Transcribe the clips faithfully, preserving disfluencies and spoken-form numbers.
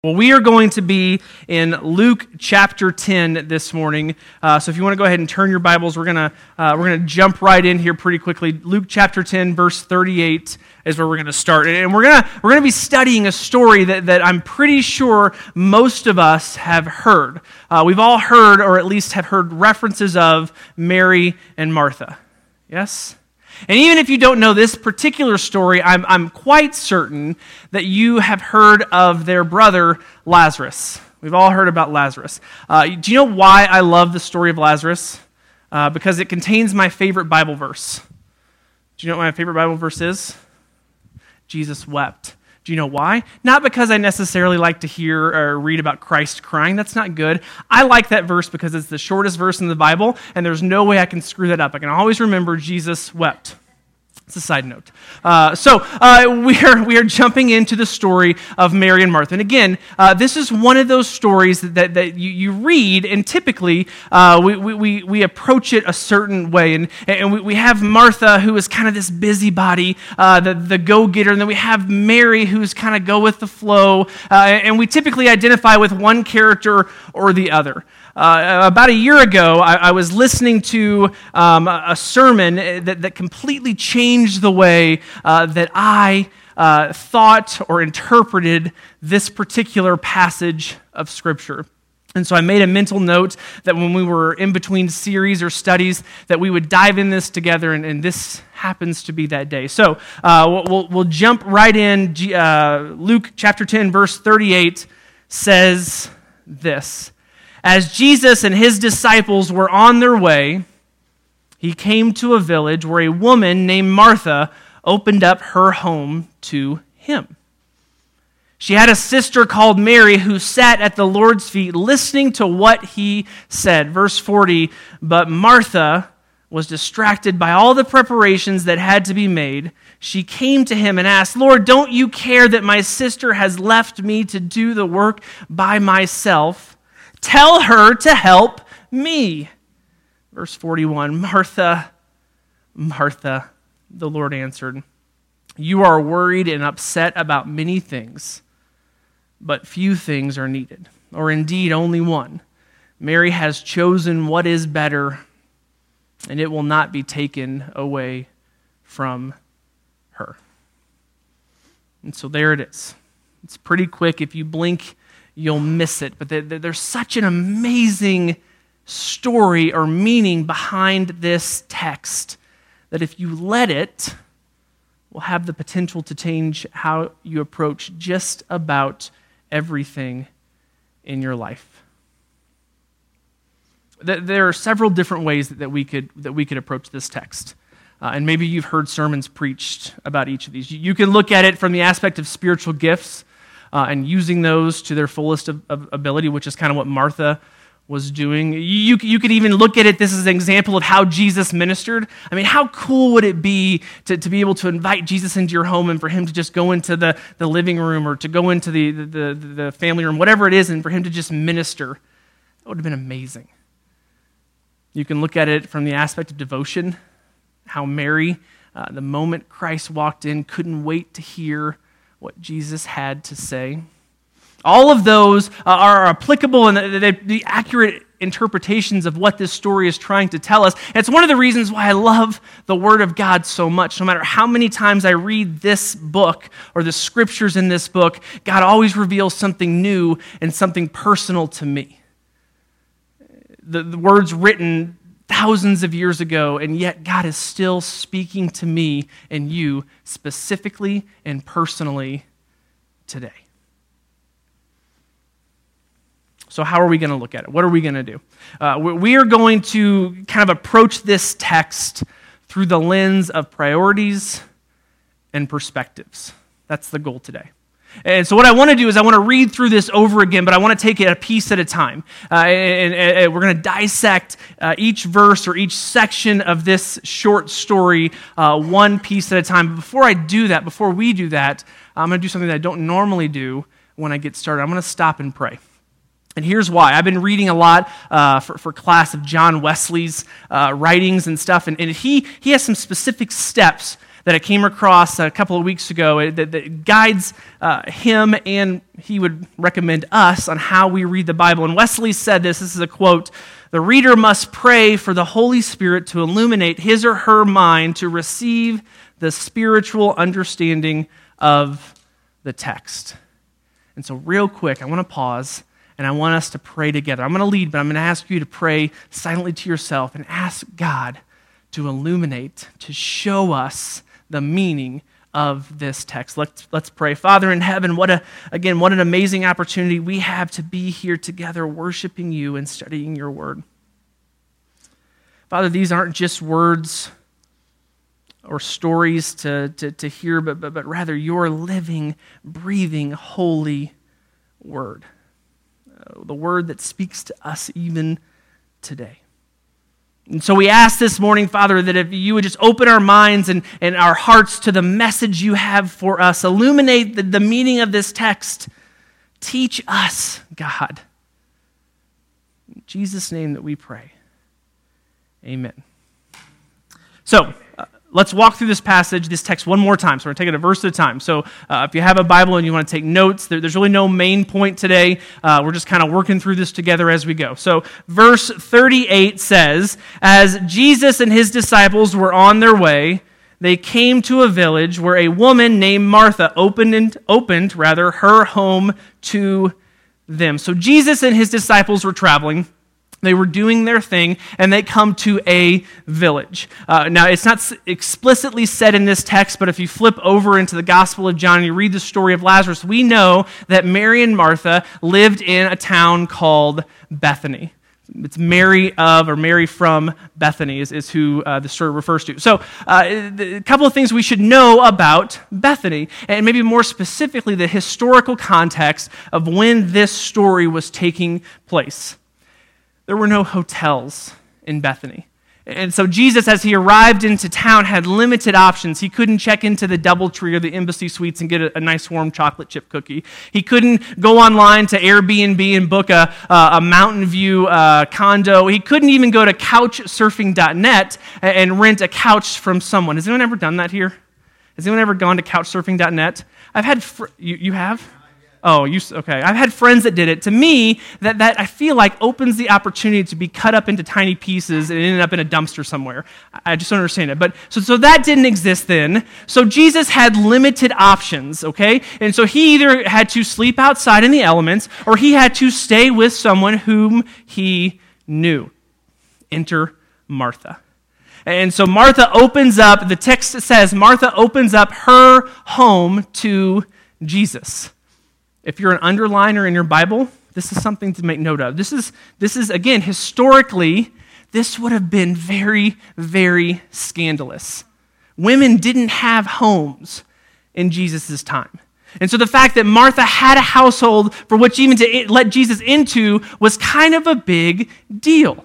Well, we are going to be in Luke chapter ten this morning. Uh, so if you want to go ahead and turn your Bibles, we're gonna uh, we're gonna jump right in here pretty quickly. Luke chapter ten, verse thirty-eight is where we're gonna start, and we're gonna we're gonna be studying a story that, that I'm pretty sure most of us have heard. Uh, we've all heard, or at least have heard references of Mary and Martha. Yes. And even if you don't know this particular story, I'm, I'm quite certain that you have heard of their brother, Lazarus. We've all heard about Lazarus. Uh, do you know why I love the story of Lazarus? Uh, because it contains my favorite Bible verse. Do you know what my favorite Bible verse is? Jesus wept. Do you know why? Not because I necessarily like to hear or read about Christ crying. That's not good. I like that verse because it's the shortest verse in the Bible, and there's no way I can screw that up. I can always remember Jesus wept. It's a side note. Uh, so uh, we are we are jumping into the story of Mary and Martha. And again, uh, this is one of those stories that, that, that you, you read, and typically uh, we, we, we approach it a certain way. And, and we, we have Martha, who is kind of this busybody, uh, the, the go-getter, and then we have Mary, who's kind of go with the flow. Uh, and we typically identify with one character or the other. Uh, about a year ago, I, I was listening to um, a, a sermon that, that completely changed the way uh, that I uh, thought or interpreted this particular passage of Scripture. And so I made a mental note that when we were in between series or studies, that we would dive in this together, and, and this happens to be that day. So uh, we'll, we'll jump right in. Uh, Luke chapter ten, verse thirty-eight says this. As Jesus and his disciples were on their way, he came to a village where a woman named Martha opened up her home to him. She had a sister called Mary who sat at the Lord's feet listening to what he said. Verse forty, but Martha was distracted by all the preparations that had to be made. She came to him and asked, Lord, don't you care that my sister has left me to do the work by myself? Tell her to help me. Verse forty-one, Martha, Martha, the Lord answered, you are worried and upset about many things, but few things are needed, or indeed only one. Mary has chosen what is better, and it will not be taken away from her. And so there it is. It's pretty quick. If you blink, you'll miss it. But there's such an amazing story or meaning behind this text that if you let it, will have the potential to change how you approach just about everything in your life. There are several different ways that we could that we could approach this text. Uh, and maybe you've heard sermons preached about each of these. You can look at it from the aspect of spiritual gifts, Uh, and using those to their fullest of, of ability, which is kind of what Martha was doing. You, you could even look at it, this is an example of how Jesus ministered. I mean, how cool would it be to, to be able to invite Jesus into your home and for him to just go into the, the living room or to go into the, the, the, the family room, whatever it is, and for him to just minister? That would have been amazing. You can look at it from the aspect of devotion, how Mary, uh, the moment Christ walked in, couldn't wait to hear what Jesus had to say. All of those uh, are applicable and the, the, the accurate interpretations of what this story is trying to tell us. And it's one of the reasons why I love the Word of God so much. No matter how many times I read this book or the scriptures in this book, God always reveals something new and something personal to me. The, the words written thousands of years ago, and yet God is still speaking to me and you specifically and personally today. So how are we going to look at it? What are we going to do? Uh, we are going to kind of approach this text through the lens of priorities and perspectives. That's the goal today. And so what I want to do is I want to read through this over again, but I want to take it a piece at a time. Uh, and, and, and we're going to dissect uh, each verse or each section of this short story uh, one piece at a time. But before I do that, before we do that, I'm going to do something that I don't normally do when I get started. I'm going to stop and pray. And here's why. I've been reading a lot uh, for, for class of John Wesley's uh, writings and stuff, and, and he, he has some specific steps that I came across a couple of weeks ago that, that guides uh, him, and he would recommend us on how we read the Bible. And Wesley said this, this is a quote: "The reader must pray for the Holy Spirit to illuminate his or her mind to receive the spiritual understanding of the text." And so real quick, I want to pause, and I want us to pray together. I'm going to lead, but I'm going to ask you to pray silently to yourself and ask God to illuminate, to show us the meaning of this text. Let's, let's pray. Father in heaven, what a, again, what an amazing opportunity we have to be here together worshiping you and studying your word. Father, these aren't just words or stories to, to, to hear, but, but, but rather your living, breathing, holy word. Uh, the word that speaks to us even today. And so we ask this morning, Father, that if you would just open our minds and, and our hearts to the message you have for us, illuminate the, the meaning of this text. Teach us, God. In Jesus' name that we pray. Amen. So, uh, let's walk through this passage, this text one more time. So we're going to take it a verse at a time. So uh, if you have a Bible and you want to take notes, there, there's really no main point today. Uh, we're just kind of working through this together as we go. So verse thirty-eight says, "As Jesus and his disciples were on their way, they came to a village where a woman named Martha opened, and, opened rather, her home to them." So Jesus and his disciples were traveling. They were doing their thing, and they come to a village. Uh, now, it's not explicitly said in this text, but if you flip over into the Gospel of John and you read the story of Lazarus, we know that Mary and Martha lived in a town called Bethany. It's Mary of, or Mary from Bethany is, is who uh, the story refers to. So uh, a couple of things we should know about Bethany, and maybe more specifically the historical context of when this story was taking place. There were no hotels in Bethany. And so Jesus, as he arrived into town, had limited options. He couldn't check into the DoubleTree or the Embassy Suites and get a, a nice warm chocolate chip cookie. He couldn't go online to Airbnb and book a, uh, a Mountain View uh, condo. He couldn't even go to couch surfing dot net and rent a couch from someone. Has anyone ever done that here? Has anyone ever gone to couch surfing dot net? I've had, fr- you, you have? Oh, you okay. I've had friends that did it. To me, that, that I feel like opens the opportunity to be cut up into tiny pieces and ended up in a dumpster somewhere. I just don't understand it. But so, so that didn't exist then. So Jesus had limited options, okay? And so he either had to sleep outside in the elements or he had to stay with someone whom he knew. Enter Martha. And so Martha opens up, the text says, Martha opens up her home to Jesus. If you're an underliner in your Bible, this is something to make note of. This is, this is again, historically, this would have been very, very scandalous. Women didn't have homes in Jesus' time. And so the fact that Martha had a household for which even to let Jesus into was kind of a big deal.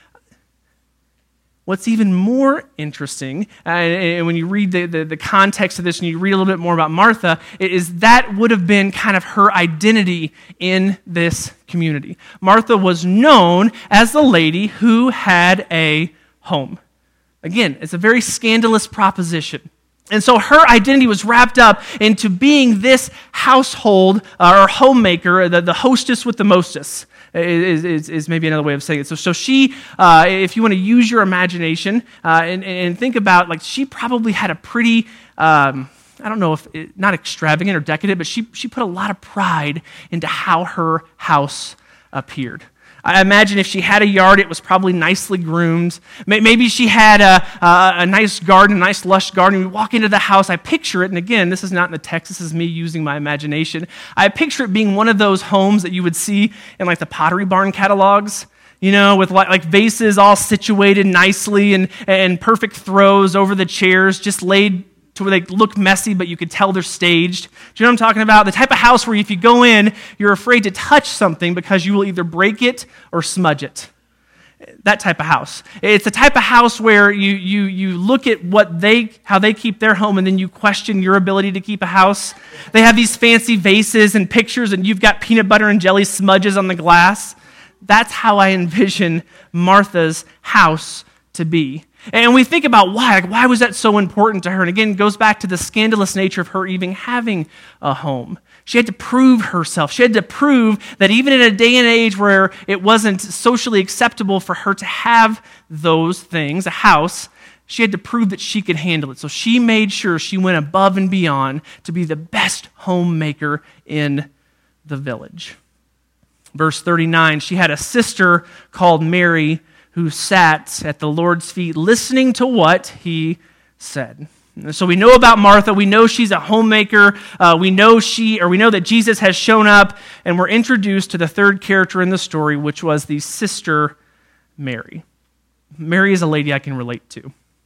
What's even more interesting, uh, and when you read the, the, the context of this and you read a little bit more about Martha, is that would have been kind of her identity in this community. Martha was known as the lady who had a home. Again, it's a very scandalous proposition. And so her identity was wrapped up into being this household uh, or homemaker, the, the hostess with the mostess. Is, is, is maybe another way of saying it. So, so she, uh, if you want to use your imagination uh, and, and think about, like, she probably had a pretty, um, I don't know if, it, not extravagant or decadent, but she, she put a lot of pride into how her house appeared. I imagine if she had a yard, it was probably nicely groomed. Maybe she had a, a, a nice garden, a nice lush garden. We walk into the house, I picture it, and again, this is not in the text, this is me using my imagination. I picture it being one of those homes that you would see in like the Pottery Barn catalogs, you know, with like, like vases all situated nicely and, and perfect throws over the chairs, just laid to where they look messy, but you could tell they're staged. Do you know what I'm talking about? The type of house where if you go in, you're afraid to touch something because you will either break it or smudge it. That type of house. It's the type of house where you you you look at what they how they keep their home and then you question your ability to keep a house. They have these fancy vases and pictures and you've got peanut butter and jelly smudges on the glass. That's how I envision Martha's house to be. And we think about why. Like, why was that so important to her? And again, it goes back to the scandalous nature of her even having a home. She had to prove herself. She had to prove that even in a day and age where it wasn't socially acceptable for her to have those things, a house, she had to prove that she could handle it. So she made sure she went above and beyond to be the best homemaker in the village. Verse thirty-nine, she had a sister called Mary who sat at the Lord's feet listening to what he said. So we know about Martha. We know she's a homemaker. Uh, we know she, or we know that Jesus has shown up, and we're introduced to the third character in the story, which was the sister Mary. Mary is a lady I can relate to.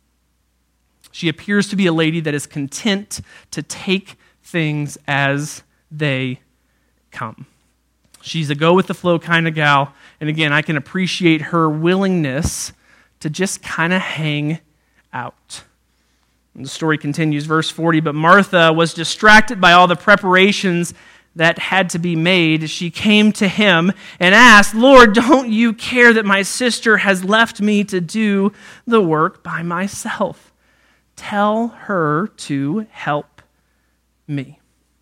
She appears to be a lady that is content to take things as they come. She's a go-with-the-flow kind of gal. And again, I can appreciate her willingness to just kind of hang out. And the story continues, verse forty, but Martha was distracted by all the preparations that had to be made. She came to him and asked, Lord, don't you care that my sister has left me to do the work by myself? Tell her to help me.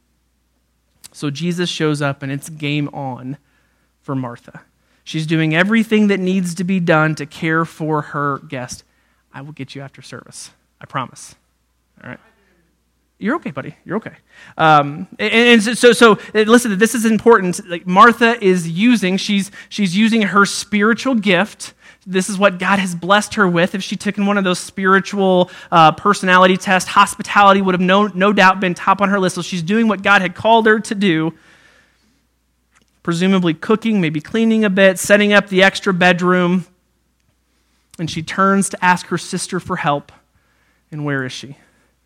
So Jesus shows up and it's game on for Martha. She's doing everything that needs to be done to care for her guest. I will get you after service. I promise. All right. You're okay, buddy. You're okay. Um, and, and so, so listen. This is important. Like Martha is using. She's she's using her spiritual gift. This is what God has blessed her with. If she took in one of those spiritual uh, personality tests, hospitality would have no, no doubt been top on her list. So she's doing what God had called her to do, presumably cooking, maybe cleaning a bit, setting up the extra bedroom. And she turns to ask her sister for help. And where is she?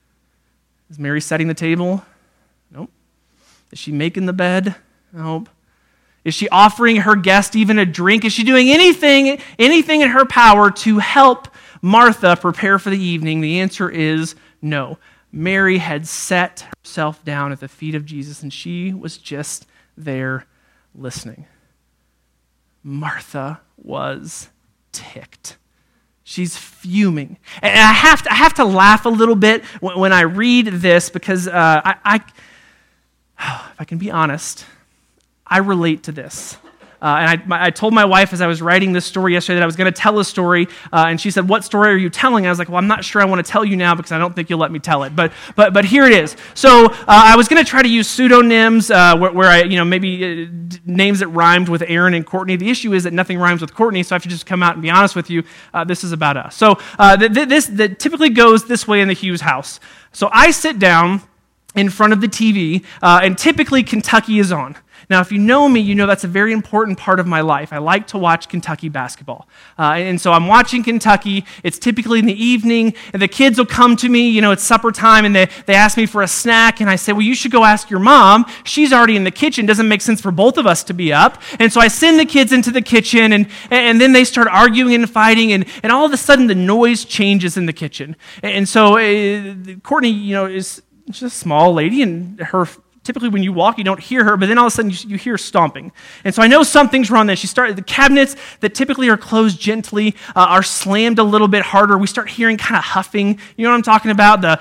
Is Mary setting the table? Nope. Is she making the bed? Nope. Is she offering her guest even a drink? Is she doing anything, anything in her power to help Martha prepare for the evening? The answer is no. Mary had set herself down at the feet of Jesus, and she was just there listening. Martha was ticked. She's fuming. And I have to, I have to laugh a little bit when I read this because uh, I, I, if I can be honest, I relate to this. Uh, and I, my, I told my wife as I was writing this story yesterday that I was going to tell a story, uh, and she said, what story are you telling? I was like, well, I'm not sure I want to tell you now because I don't think you'll let me tell it. But but but here it is. So uh, I was going to try to use pseudonyms uh, where, where I, you know, maybe uh, d- names that rhymed with Aaron and Courtney. The issue is that nothing rhymes with Courtney, so I have to just come out and be honest with you. Uh, this is about us. So uh, th- th- this that typically goes this way in the Hughes house. So I sit down in front of the T V, uh, and typically Kentucky is on. Now, if you know me, you know that's a very important part of my life. I like to watch Kentucky basketball. Uh, and so I'm watching Kentucky. It's typically in the evening, and the kids will come to me. You know, it's supper time, and they, they ask me for a snack, and I say, well, you should go ask your mom. She's already in the kitchen. Doesn't make sense for both of us to be up. And so I send the kids into the kitchen, and, and then they start arguing and fighting, and, and all of a sudden the noise changes in the kitchen. And so uh, Courtney, you know, is just a small lady, and her typically when you walk, you don't hear her, but then all of a sudden you, you hear stomping. And so I know something's wrong then. She started, the cabinets that typically are closed gently uh, are slammed a little bit harder. We start hearing kind of huffing. You know what I'm talking about? The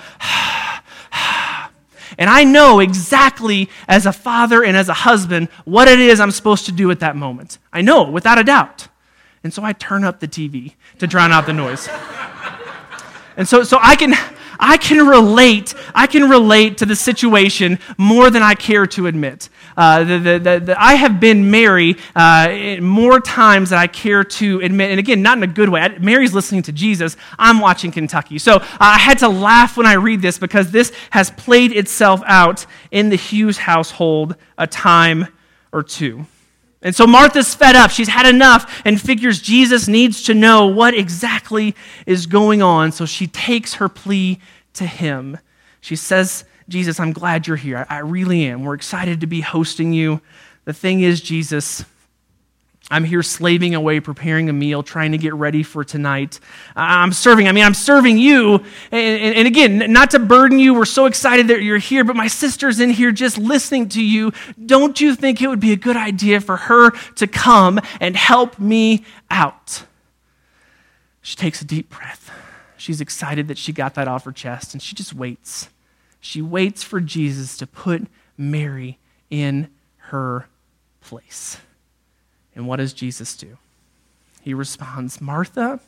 And I know exactly as a father and as a husband what it is I'm supposed to do at that moment. I know, without a doubt. And so I turn up the T V to drown out the noise. And so, so I can... I can relate. I can relate to the situation more than I care to admit. Uh, the, the, the, the, I have been Mary uh, more times than I care to admit, and again, not in a good way. I, Mary's listening to Jesus. I'm watching Kentucky. So uh, I had to laugh when I read this because this has played itself out in the Hughes household a time or two. And so Martha's fed up. She's had enough and figures Jesus needs to know what exactly is going on. So she takes her plea to him. She says, Jesus, I'm glad you're here. I really am. We're excited to be hosting you. The thing is, Jesus, I'm here slaving away, preparing a meal, trying to get ready for tonight. I'm serving. I mean, I'm serving you. And, and, and again, not to burden you. We're so excited that you're here, but my sister's in here just listening to you. Don't you think it would be a good idea for her to come and help me out? She takes a deep breath. she's excited that she got that off her chest, and she just waits. She waits for Jesus to put Mary in her place. And what does Jesus do? He responds, Martha,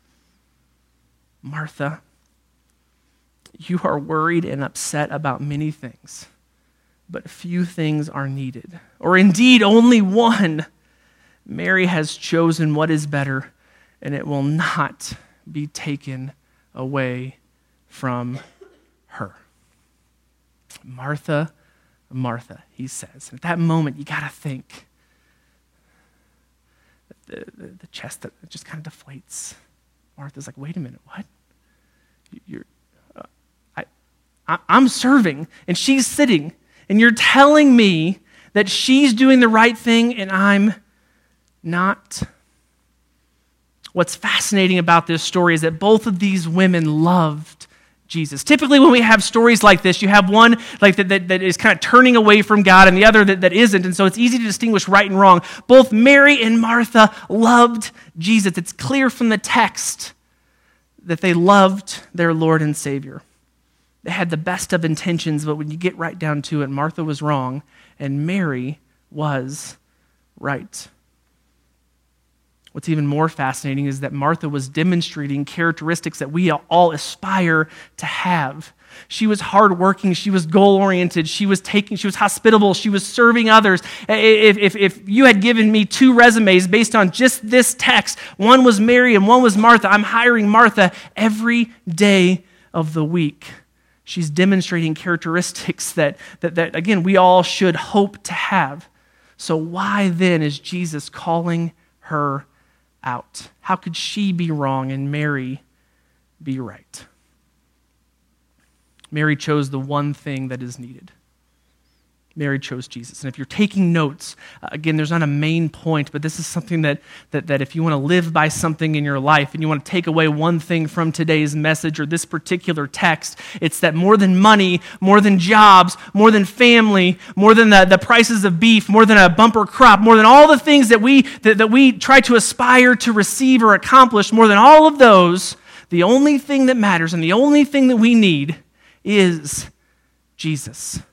Martha, you are worried and upset about many things, but few things are needed, or indeed only one. Mary has chosen what is better, and it will not be taken away from her. Martha, Martha, he says. At that moment, you got to think. The, the, the chest that just kind of deflates. Martha's like, wait a minute, what? You're, uh, I, I, I'm serving, and she's sitting, and you're telling me that she's doing the right thing, and I'm not. What's fascinating about this story is that both of these women loved Jesus. Typically when we have stories like this, you have one like that, that, that is kind of turning away from God and the other that, that isn't, and so it's easy to distinguish right and wrong. Both Mary and Martha loved Jesus. It's clear from the text that they loved their Lord and Savior. They had the best of intentions, but when you get right down to it, Martha was wrong and Mary was right. What's even more fascinating is that Martha was demonstrating characteristics that we all aspire to have. She was hardworking, she was goal-oriented, she was taking, she was hospitable, she was serving others. If, if, if you had given me two resumes based on just this text, one was Mary and one was Martha, I'm hiring Martha every day of the week. She's demonstrating characteristics that, that, that again, we all should hope to have. So why then is Jesus calling her out? How could she be wrong and Mary be right? Mary chose the one thing that is needed. Mary chose Jesus. And if you're taking notes, uh, again, there's not a main point, but this is something that, that, that if you want to live by something in your life and you want to take away one thing from today's message or this particular text, it's that more than money, more than jobs, more than family, more than the, the prices of beef, more than a bumper crop, more than all the things that we, that, that we try to aspire to receive or accomplish, more than all of those, the only thing that matters and the only thing that we need is Jesus.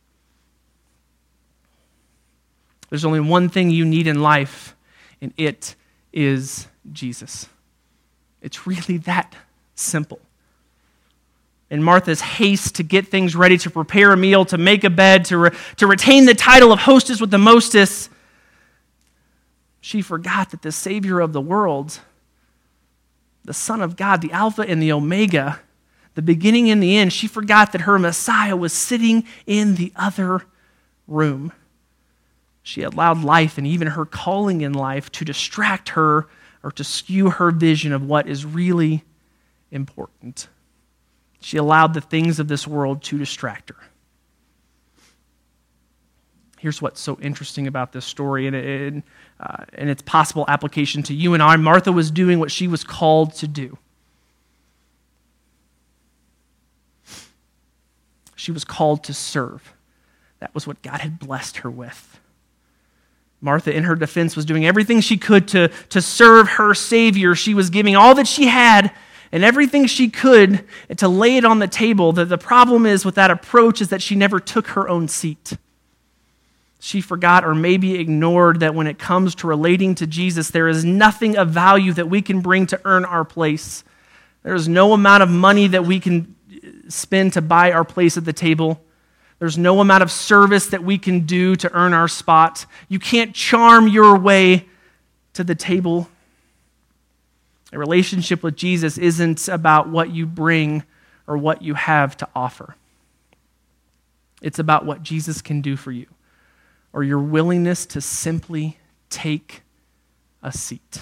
There's only one thing you need in life, and it is Jesus. It's really that simple. In Martha's haste to get things ready, to prepare a meal, to make a bed, to, re- to retain the title of hostess with the mostess, she forgot that the Savior of the world, the Son of God, the Alpha and the Omega, the beginning and the end, she forgot that her Messiah was sitting in the other room. She allowed life and even her calling in life to distract her or to skew her vision of what is really important. She allowed the things of this world to distract her. Here's what's so interesting about this story and, and, uh, and its possible application to you and I. Martha was doing what she was called to do. She was called to serve. That was what God had blessed her with. Martha, in her defense, was doing everything she could to, to serve her Savior. She was giving all that she had and everything she could to lay it on the table. The, the problem is with that approach is that she never took her own seat. She forgot or maybe ignored that when it comes to relating to Jesus, there is nothing of value that we can bring to earn our place. There is no amount of money that we can spend to buy our place at the table. There's no amount of service that we can do to earn our spot. You can't charm your way to the table. A relationship with Jesus isn't about what you bring or what you have to offer. It's about what Jesus can do for you or your willingness to simply take a seat.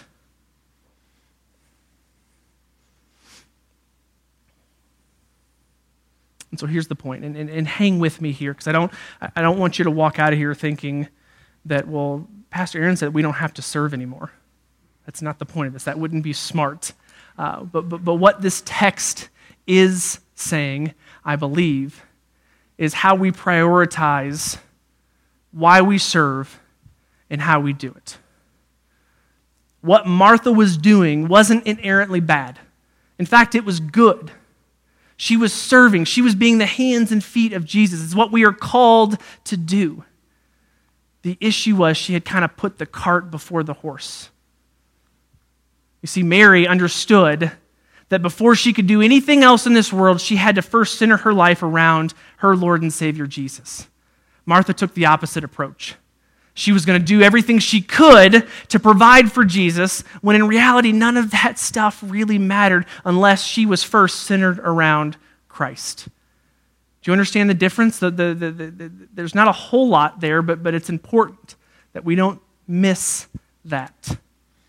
And so here's the point, and, and, and hang with me here, because I don't, I don't want you to walk out of here thinking that, well, Pastor Aaron said we don't have to serve anymore. That's not the point of this. That wouldn't be smart. Uh, but, but, but what this text is saying, I believe, is how we prioritize why we serve and how we do it. What Martha was doing wasn't inherently bad. In fact, it was good. She was serving. She was being the hands and feet of Jesus. It's what we are called to do. The issue was she had kind of put the cart before the horse. You see, Mary understood that before she could do anything else in this world, she had to first center her life around her Lord and Savior, Jesus. Martha took the opposite approach. She was going to do everything she could to provide for Jesus, when in reality, none of that stuff really mattered unless she was first centered around Christ. Do you understand the difference? The, the, the, the, the, there's not a whole lot there, but, but it's important that we don't miss that.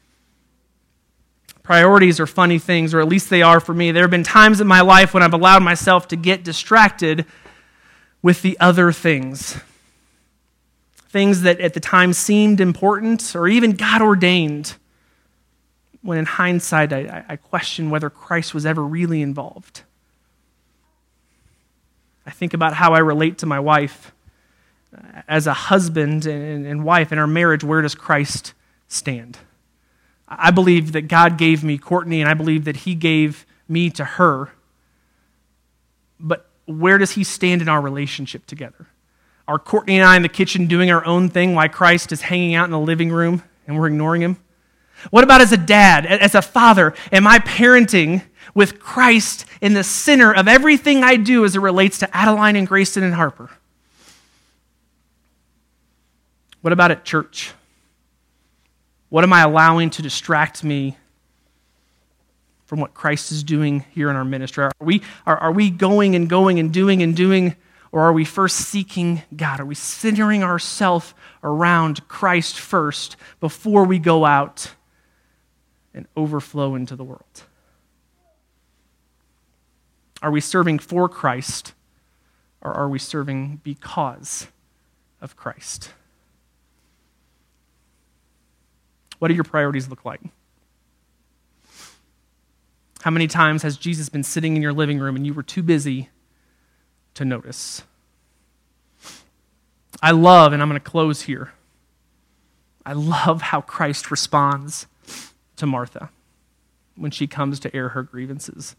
Priorities are funny things, or at least they are for me. There have been times in my life when I've allowed myself to get distracted with the other things. Things that at the time seemed important or even God ordained, when in hindsight I, I question whether Christ was ever really involved. I think about how I relate to my wife. As a husband and, and wife in our marriage, where does Christ stand? I believe that God gave me Courtney, and I believe that he gave me to her. But where does he stand in our relationship together? Are Courtney and I in the kitchen doing our own thing while Christ is hanging out in the living room and we're ignoring him? What about as a dad, as a father? Am I parenting with Christ in the center of everything I do as it relates to Adeline and Grayson and Harper? What about at church? What am I allowing to distract me from what Christ is doing here in our ministry? Are we, are, are we going and going and doing and doing, or are we first seeking God? Are we centering ourselves around Christ first before we go out and overflow into the world? Are we serving for Christ, or are we serving because of Christ? What do your priorities look like? How many times has Jesus been sitting in your living room and you were too busy to notice? I love, and I'm going to close here, I love how Christ responds to Martha when she comes to air her grievances.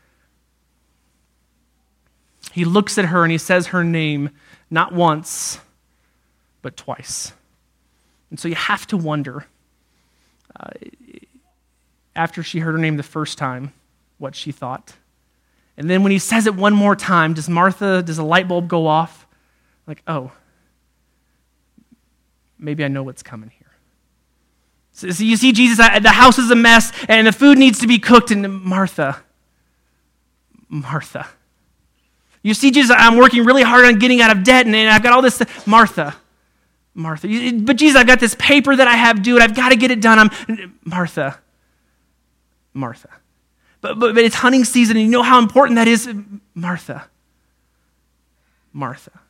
He looks at her and he says her name not once, but twice. And so you have to wonder, uh, after she heard her name the first time, what she thought. And then when he says it one more time, does Martha, does a light bulb go off? Like, oh, maybe I know what's coming here. So, so you see Jesus, the house is a mess, and the food needs to be cooked, and Martha, Martha. You see Jesus, I'm working really hard on getting out of debt, and I've got all this stuff. Martha, Martha. But Jesus, I've got this paper that I have due, and I've got to get it done. I'm Martha, Martha. But, but, but it's hunting season, and you know how important that is. Martha, Martha.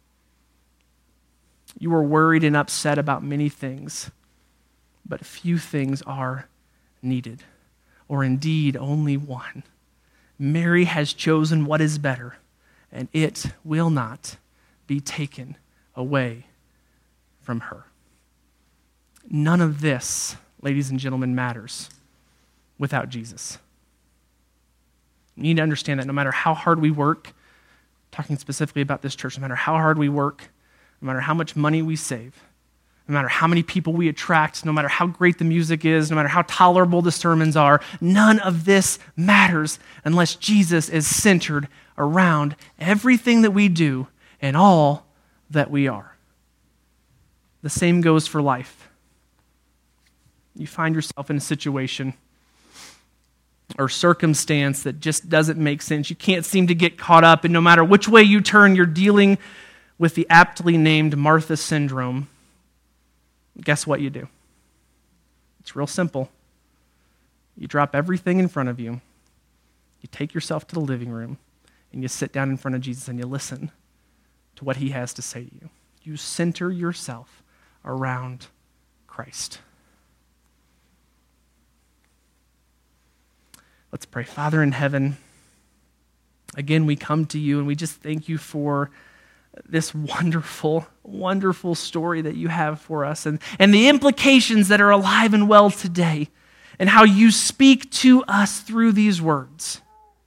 You are worried and upset about many things, but few things are needed, or indeed only one. Mary has chosen what is better, and it will not be taken away from her. None of this, ladies and gentlemen, matters without Jesus. You need to understand that no matter how hard we work, talking specifically about this church, no matter how hard we work, no matter how much money we save, no matter how many people we attract, no matter how great the music is, no matter how tolerable the sermons are, none of this matters unless Jesus is centered around everything that we do and all that we are. The same goes for life. You find yourself in a situation or circumstance that just doesn't make sense. You can't seem to get caught up, and no matter which way you turn, you're dealing with the aptly named Martha syndrome. Guess what you do? It's real simple. You drop everything in front of you. You take yourself to the living room, and you sit down in front of Jesus, and you listen to what he has to say to you. You center yourself around Christ. Let's pray. Father in heaven, again, we come to you and we just thank you for this wonderful, wonderful story that you have for us and, and the implications that are alive and well today. and how you speak to us through these words.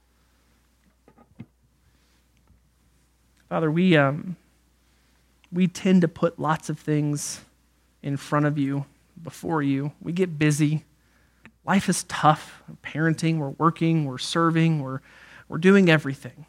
Father, we um, we tend to put lots of things in front of you, before you. We get busy. Life is tough. We're parenting, we're working, we're serving, we're, we're doing everything.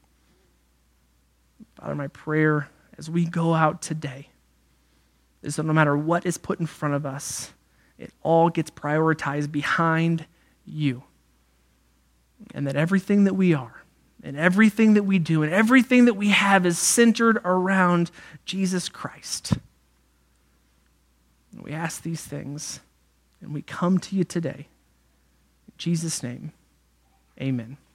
Father, my prayer as we go out today is that no matter what is put in front of us, it all gets prioritized behind you. And that everything that we are, and everything that we do, and everything that we have is centered around Jesus Christ. And we ask these things, and we come to you today. In Jesus' name, amen.